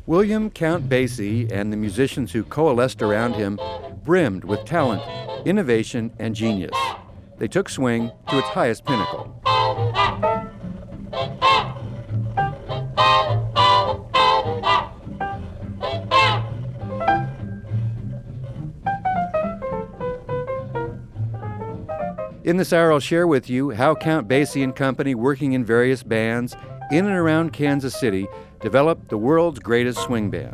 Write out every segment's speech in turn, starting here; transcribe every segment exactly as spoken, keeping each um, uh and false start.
William Count Basie and the musicians who coalesced around him brimmed with talent, innovation, and genius. They took swing to its highest pinnacle. In this hour, I'll share with you how Count Basie and company, working in various bands in and around Kansas City, developed the world's greatest swing band.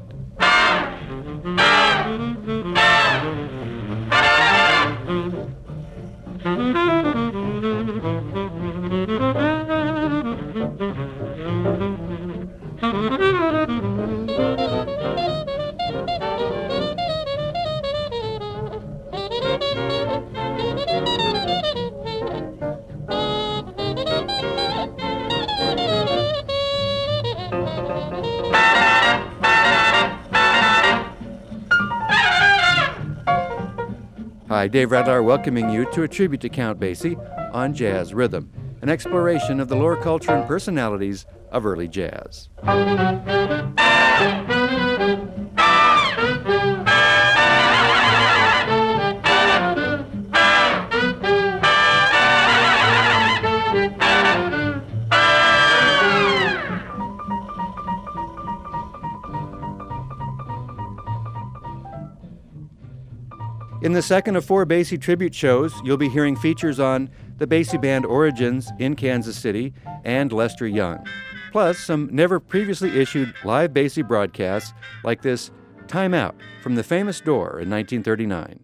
Hi, Dave Radlar welcoming you to a tribute to Count Basie on Jazz Rhythm, an exploration of the lore, culture, and personalities of early jazz. In the second of four Basie tribute shows, you'll be hearing features on the Basie Band origins in Kansas City and Lester Young, plus some never previously issued live Basie broadcasts like this Time Out from the famous Door in nineteen thirty-nine.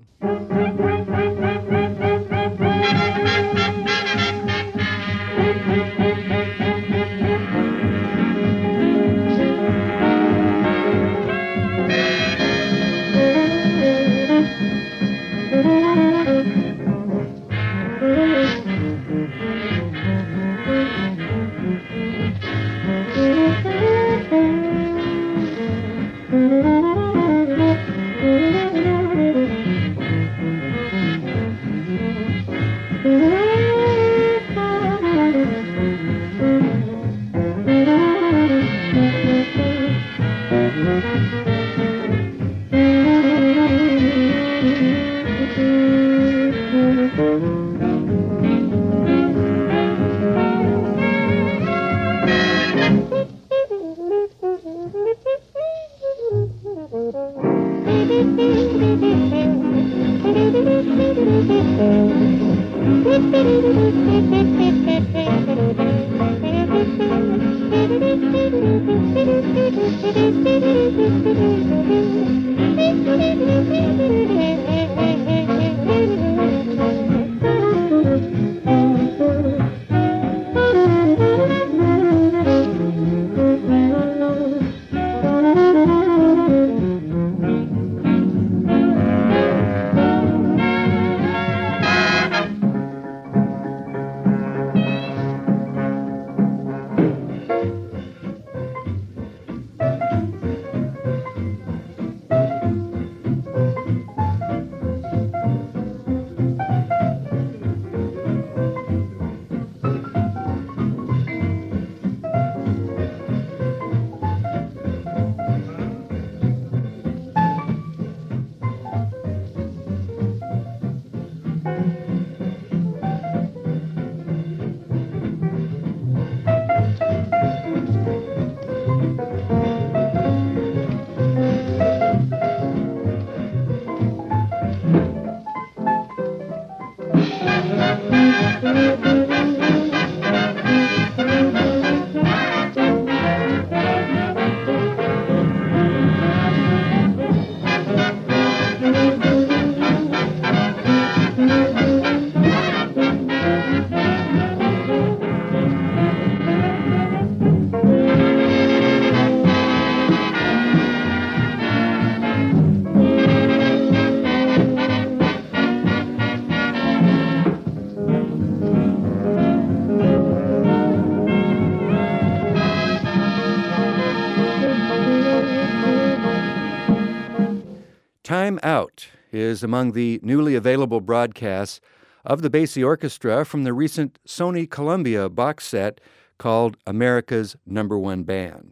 Time Out is among the newly available broadcasts of the Basie Orchestra from the recent Sony Columbia box set called America's Number One Band.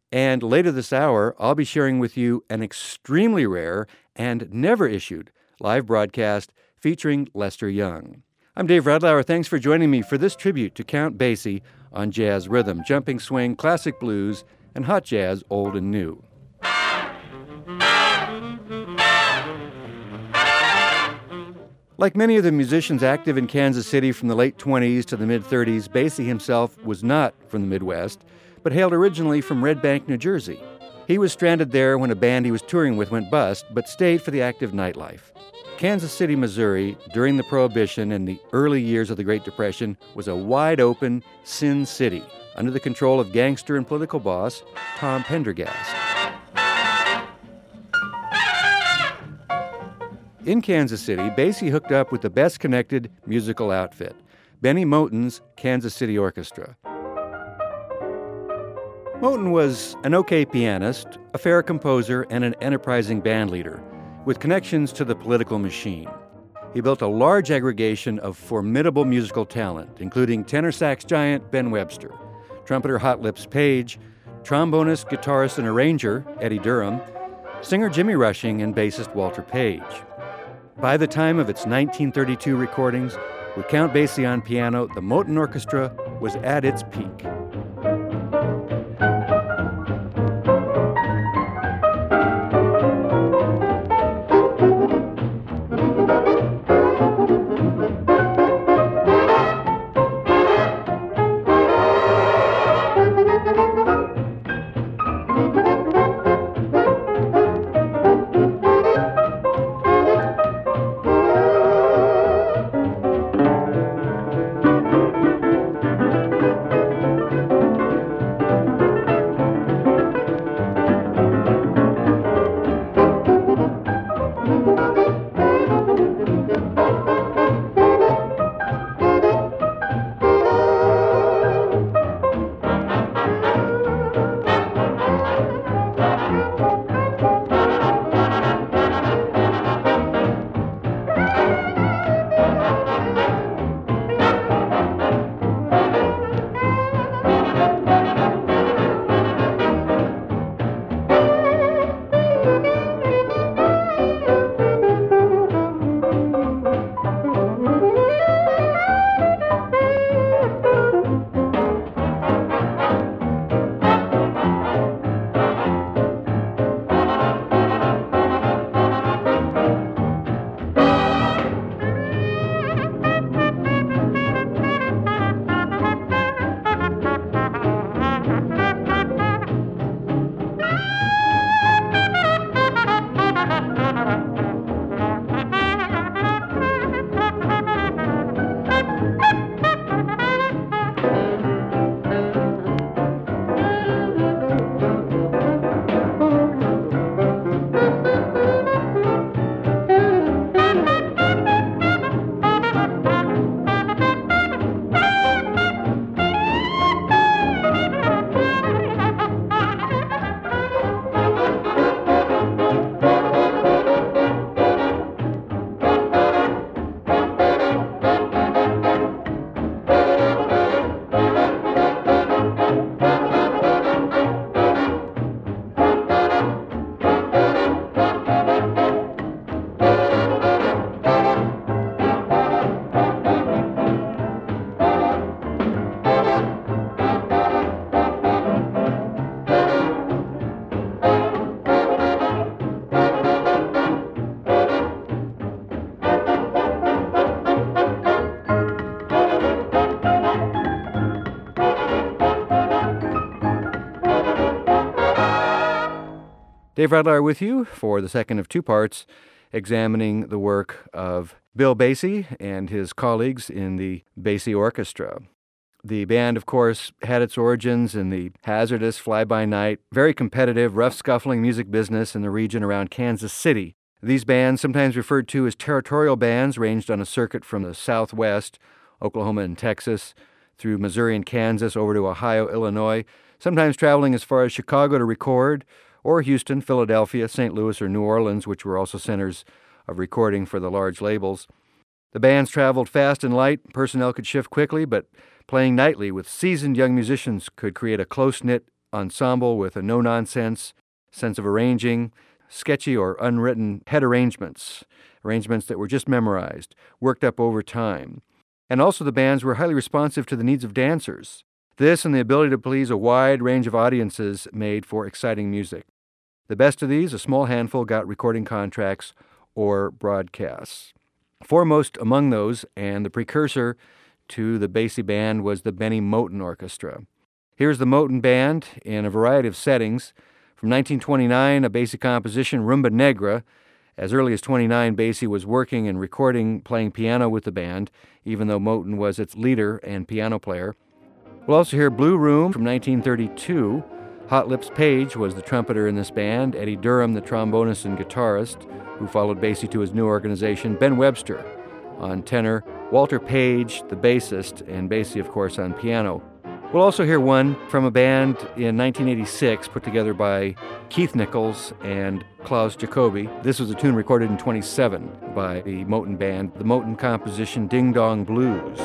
And later this hour, I'll be sharing with you an extremely rare and never issued live broadcast featuring Lester Young. I'm Dave Radlauer. Thanks for joining me for this tribute to Count Basie on jazz rhythm, jumping swing, classic blues, and hot jazz, old and new. Like many of the musicians active in Kansas City from the late twenties to the mid-thirties, Basie himself was not from the Midwest, but hailed originally from Red Bank, New Jersey. He was stranded there when a band he was touring with went bust, but stayed for the active nightlife. Kansas City, Missouri, during the Prohibition and the early years of the Great Depression, was a wide-open Sin City, under the control of gangster and political boss Tom Pendergast. In Kansas City, Basie hooked up with the best-connected musical outfit, Benny Moten's Kansas City Orchestra. Moten was an okay pianist, a fair composer, and an enterprising band leader, with connections to the political machine. He built a large aggregation of formidable musical talent, including tenor sax giant Ben Webster, trumpeter Hot Lips Page, trombonist, guitarist, and arranger Eddie Durham, singer Jimmy Rushing, and bassist Walter Page. By the time of its nineteen thirty-two recordings, with Count Basie on piano, the Moten Orchestra was at its peak. Dave Radlauer with you for the second of two parts, examining the work of Bill Basie and his colleagues in the Basie Orchestra. The band, of course, had its origins in the hazardous fly-by-night, very competitive, rough-scuffling music business in the region around Kansas City. These bands, sometimes referred to as territorial bands, ranged on a circuit from the Southwest, Oklahoma and Texas, through Missouri and Kansas, over to Ohio, Illinois, sometimes traveling as far as Chicago to record, or Houston, Philadelphia, Saint Louis, or New Orleans, which were also centers of recording for the large labels. The bands traveled fast and light, personnel could shift quickly, but playing nightly with seasoned young musicians could create a close-knit ensemble with a no-nonsense sense of arranging, sketchy or unwritten head arrangements, arrangements that were just memorized, worked up over time. And also the bands were highly responsive to the needs of dancers. This and the ability to please a wide range of audiences made for exciting music. The best of these, a small handful, got recording contracts or broadcasts. Foremost among those, and the precursor to the Basie Band, was the Benny Moten Orchestra. Here's the Moten Band in a variety of settings. From nineteen twenty-nine, a Basie composition, Rumba Negra. As early as twenty-nine, Basie was working and recording, playing piano with the band, even though Moten was its leader and piano player. We'll also hear Blue Room from nineteen thirty-two. Hot Lips Page was the trumpeter in this band, Eddie Durham, the trombonist and guitarist, who followed Basie to his new organization, Ben Webster on tenor, Walter Page, the bassist, and Basie, of course, on piano. We'll also hear one from a band in nineteen eighty-six put together by Keith Nichols and Klaus Jacoby. This was a tune recorded in twenty-seven by the Moten Band, the Moten composition Ding Dong Blues.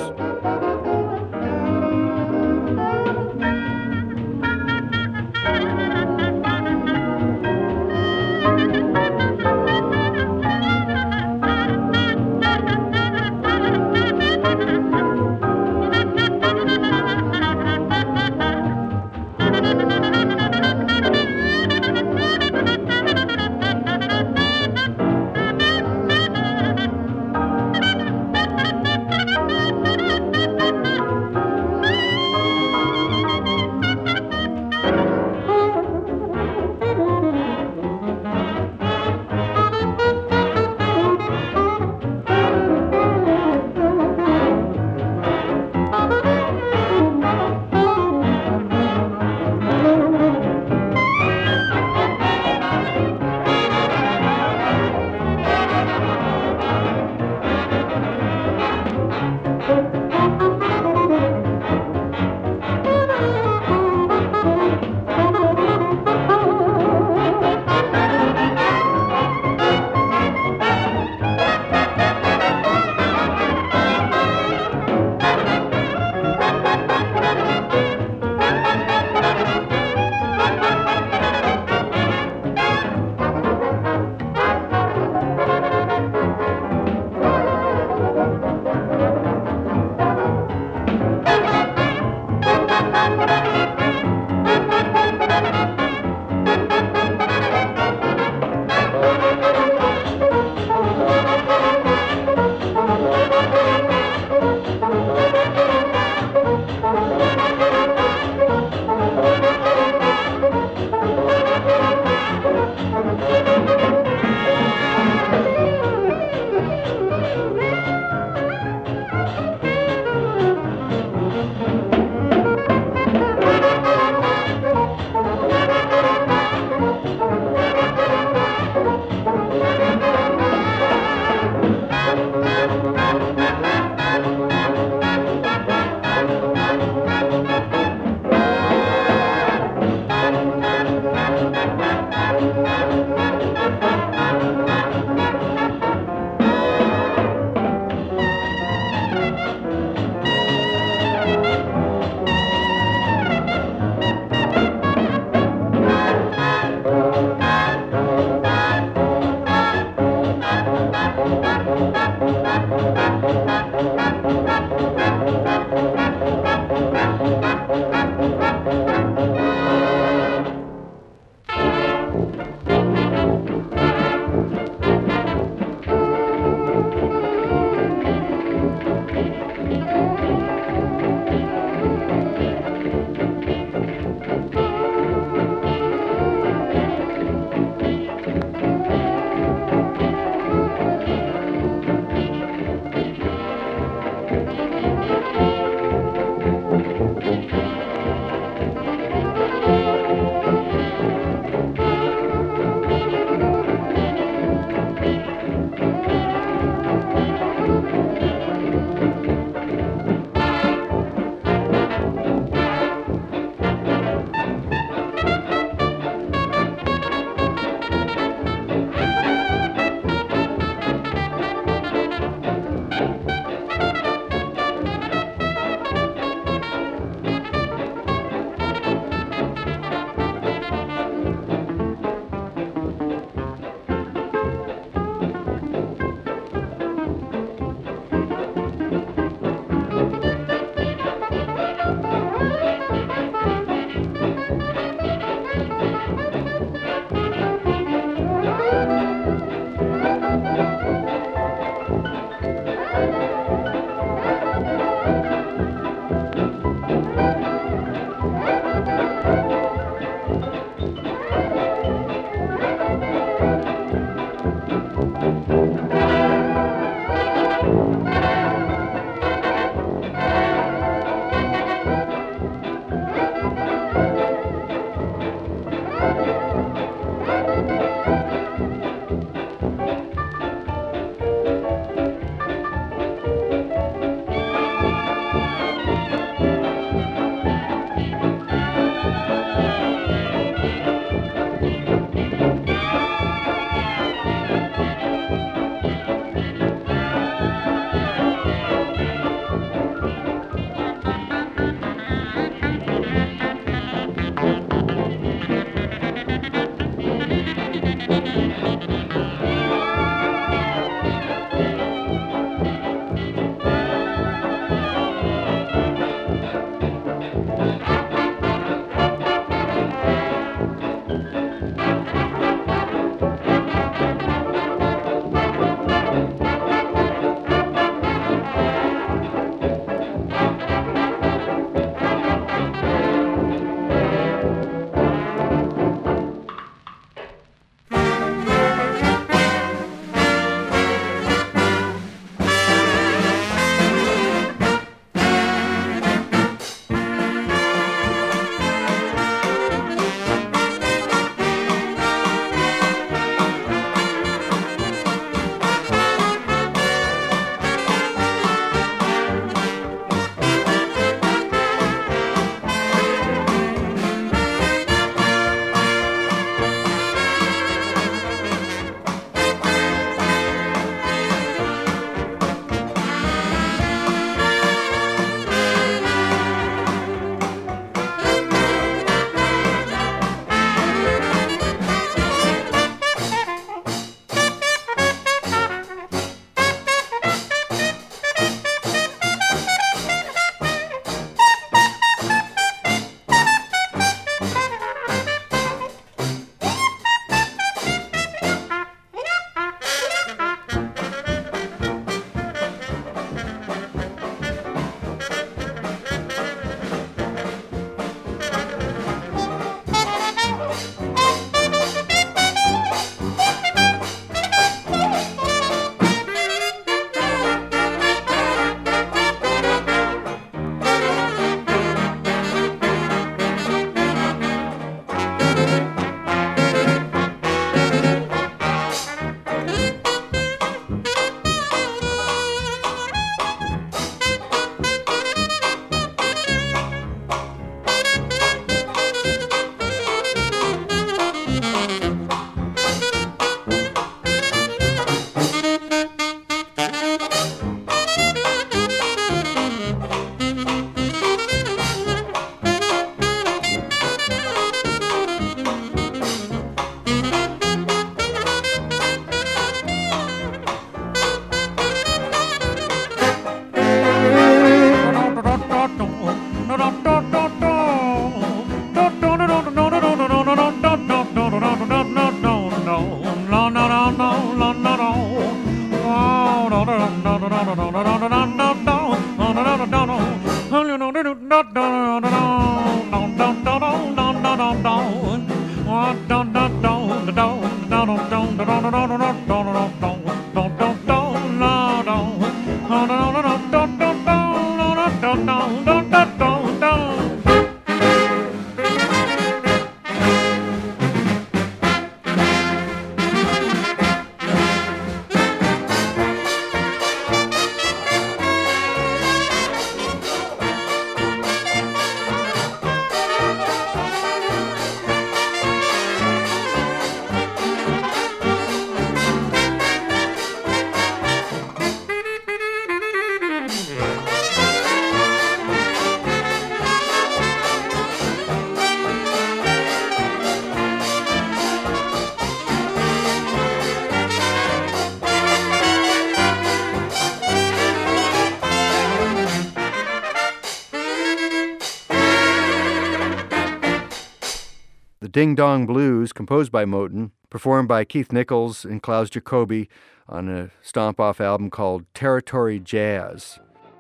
Ding Dong Blues, composed by Moten, performed by Keith Nichols and Klaus Jacoby on a stomp-off album called Territory Jazz.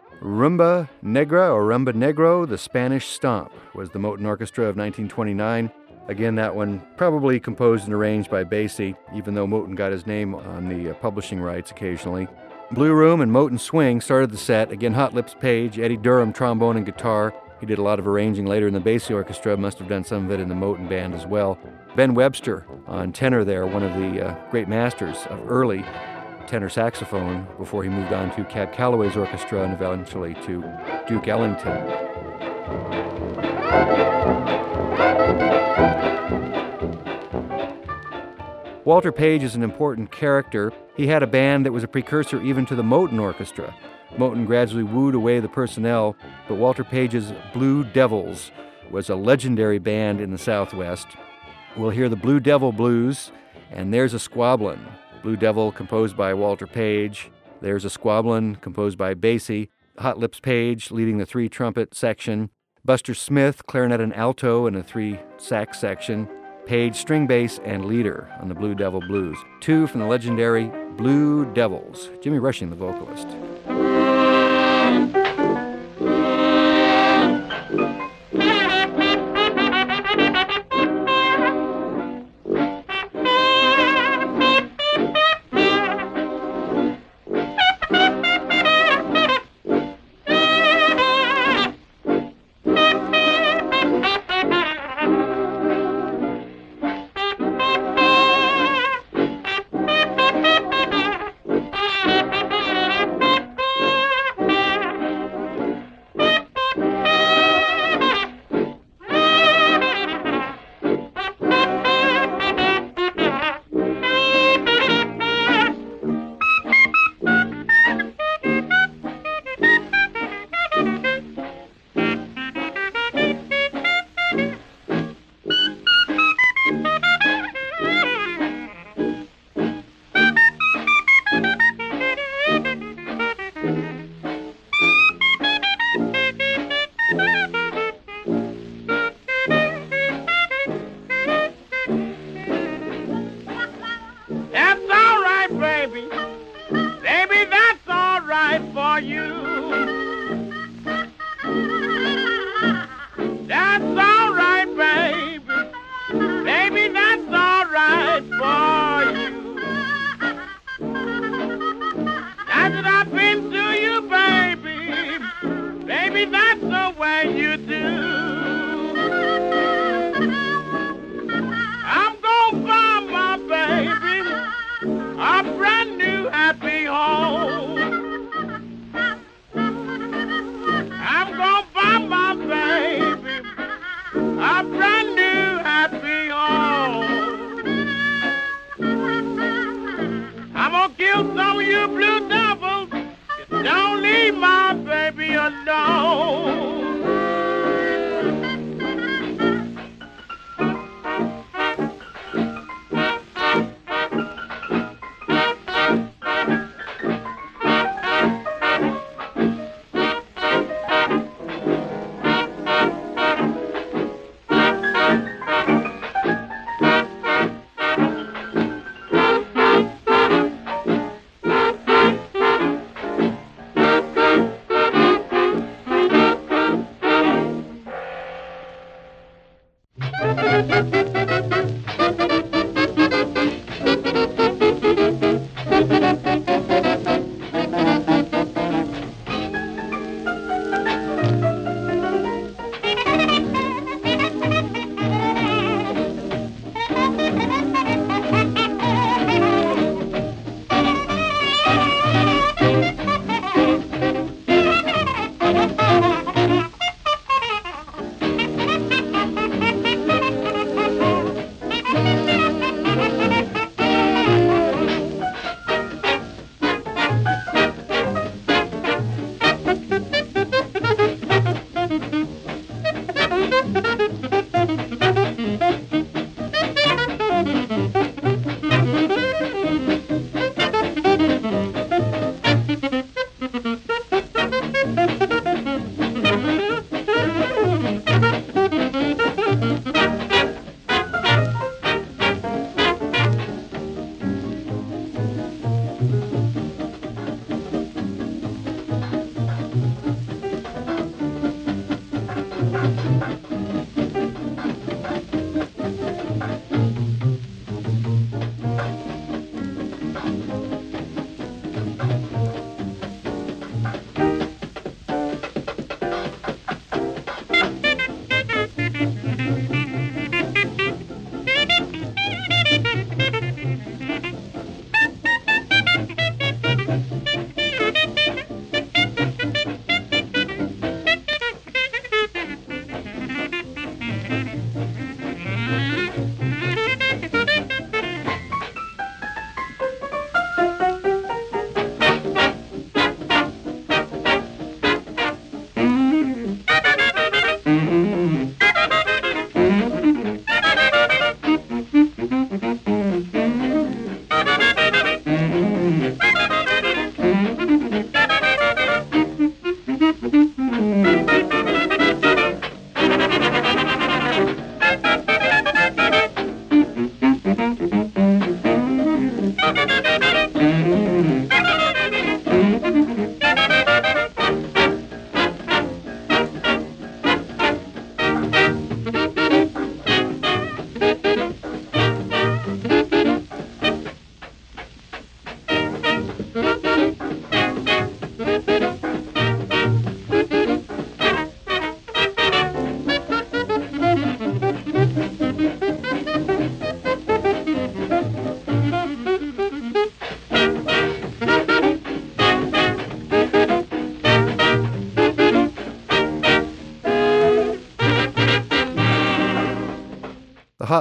Rumba Negra, or Rumba Negro, the Spanish Stomp, was the Moten Orchestra of nineteen twenty-nine. Again, that one probably composed and arranged by Basie, even though Moten got his name on the uh, publishing rights occasionally. Blue Room and Moten Swing started the set. Again, Hot Lips Page, Eddie Durham, trombone and guitar. He did a lot of arranging later in the Basie Orchestra, must have done some of it in the Moten Band as well. Ben Webster on tenor there, one of the uh, great masters of early tenor saxophone before he moved on to Cab Calloway's orchestra and eventually to Duke Ellington. Walter Page is an important character. He had a band that was a precursor even to the Moten Orchestra. Moten gradually wooed away the personnel, but Walter Page's Blue Devils was a legendary band in the Southwest. We'll hear the Blue Devil Blues And There's a Squablin', Blue Devil composed by Walter Page. There's a Squablin' composed by Basie. Hot Lips Page leading the three-trumpet section. Buster Smith, clarinet and alto in a three-sax section. Page, string bass and leader on the Blue Devil Blues. Two from the legendary Blue Devils. Jimmy Rushing, the vocalist.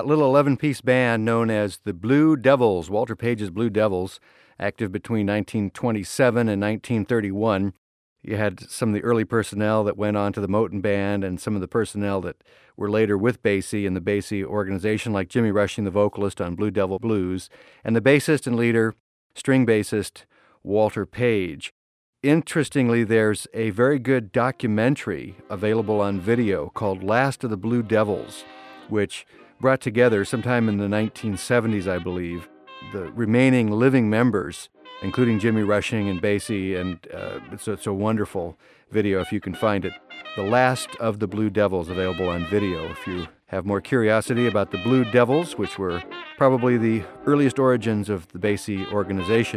hot little eleven-piece band known as the Blue Devils, Walter Page's Blue Devils, active between nineteen twenty-seven and nineteen thirty-one. You had some of the early personnel that went on to the Moten Band and some of the personnel that were later with Basie in the Basie organization, like Jimmy Rushing, the vocalist on Blue Devil Blues, and the bassist and leader, string bassist, Walter Page. Interestingly, there's a very good documentary available on video called Last of the Blue Devils, which brought together sometime in the nineteen seventies, I believe, the remaining living members, including Jimmy Rushing and Basie, and uh, it's, it's a wonderful video if you can find it. The Last of the Blue Devils, available on video if you have more curiosity about the Blue Devils, which were probably the earliest origins of the Basie organization.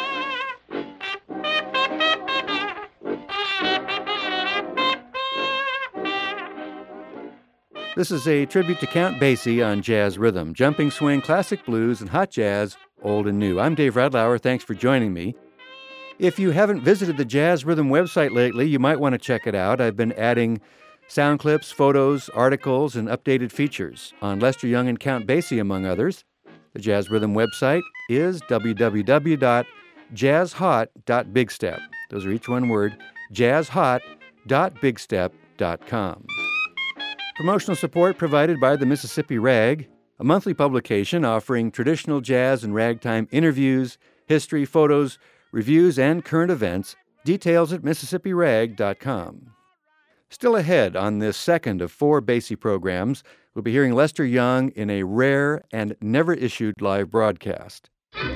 This is a tribute to Count Basie on Jazz Rhythm, jumping swing, classic blues, and hot jazz, old and new. I'm Dave Radlauer. Thanks for joining me. If you haven't visited the Jazz Rhythm website lately, you might want to check it out. I've been adding sound clips, photos, articles, and updated features on Lester Young and Count Basie, among others. The Jazz Rhythm website is w w w dot jazz hot dot big step. Those are each one word, jazz hot dot big step dot com. Promotional support provided by the Mississippi Rag, a monthly publication offering traditional jazz and ragtime interviews, history, photos, reviews, and current events. Details at mississippi rag dot com. Still ahead on this second of four Basie programs, we'll be hearing Lester Young in a rare and never-issued live broadcast.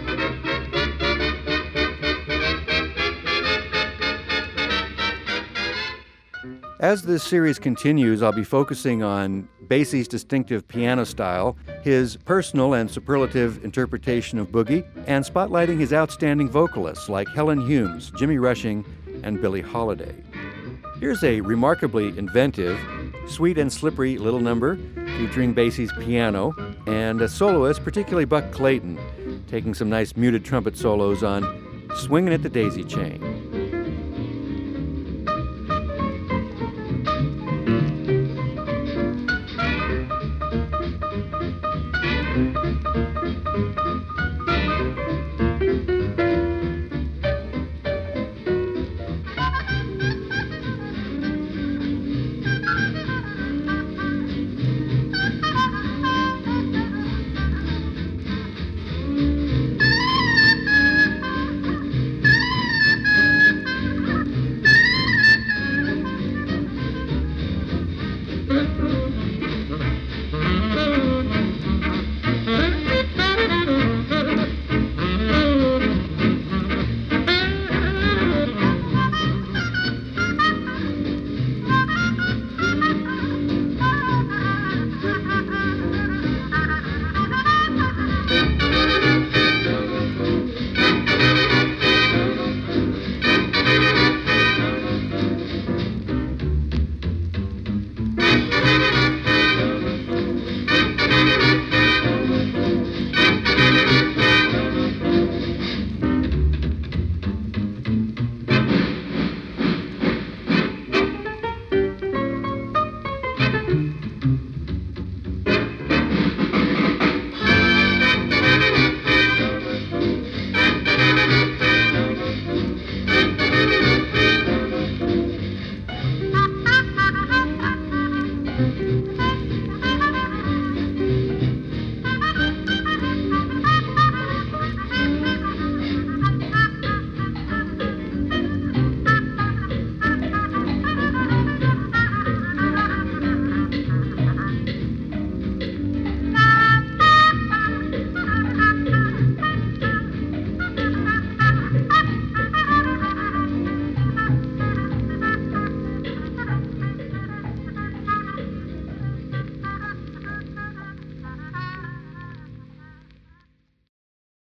As this series continues, I'll be focusing on Basie's distinctive piano style, his personal and superlative interpretation of boogie, and spotlighting his outstanding vocalists like Helen Humes, Jimmy Rushing, and Billie Holiday. Here's a remarkably inventive, sweet and slippery little number featuring Basie's piano and a soloist, particularly Buck Clayton, taking some nice muted trumpet solos on Swingin' at the Daisy Chain.